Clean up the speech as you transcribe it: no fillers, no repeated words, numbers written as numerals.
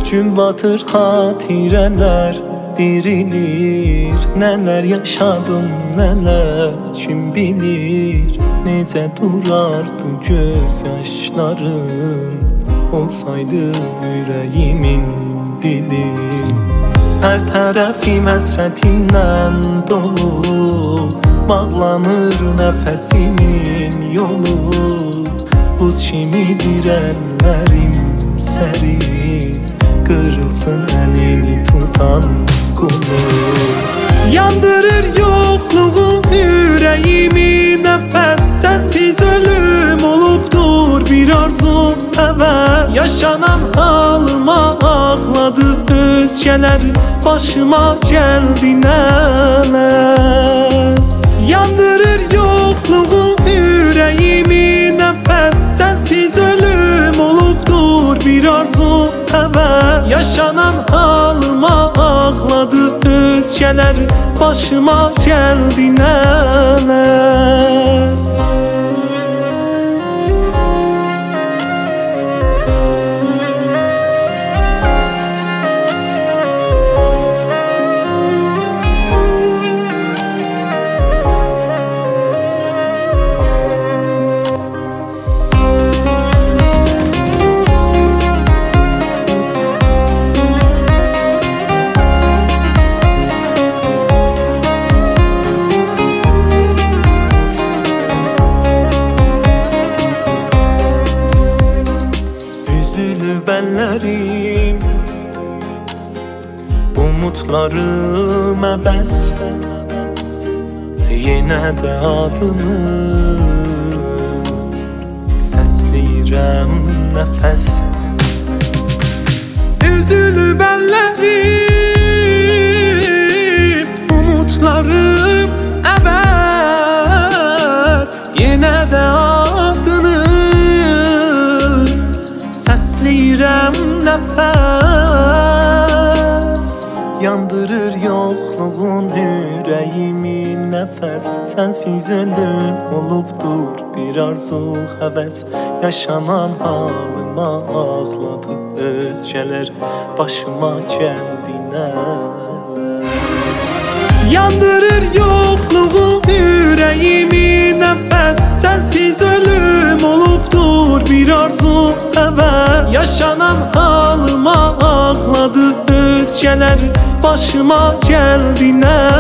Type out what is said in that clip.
Gün batır xatirələr dirilir. Nələr yaşadım, nələr kim bilir. Necə durardı göz yaşlarım olsaydı ürəyimin dili. Hər tərəfim həsrətindən dolu, bağlanır nəfəsimin yolu. Buz kimidir əllərim sərin, qırılsın əlini tutan qolu. Yandırır yoxluğun ürəyimi nəfəs, sənsiz ölüm olubdur bir arzu həvəs. Yaşanan halıma ağladı özgələr, başıma gəldi nələr. Yandırır yoxluğun ürəyimi nəfəs, sənsiz ölüm olubdur bir arzu həvəs. Yaşanan halıma ağladı özgələr, başıma gəldi nələr. Bəllərim, umutlarım əbəs. Yenə də adını səsləyirəm nəfəs. Üzülüb əllərim, umutlarım əbəs. Yenə də adını səsləyirəm nəfəs. Yandırır yoxluğun ürəyimi nəfəs, sənsiz ölüm olubdur bir arzu həvəs. Yaşanan halıma ağladı özgələr, başıma gəldi nələr. Yandırır yoxluğun ürəyimi nəfəs, sənsiz ölüm olubdur bir arzu həvəs. Yaşanan halıma ağladı özgələr, başıma gəldi nələr.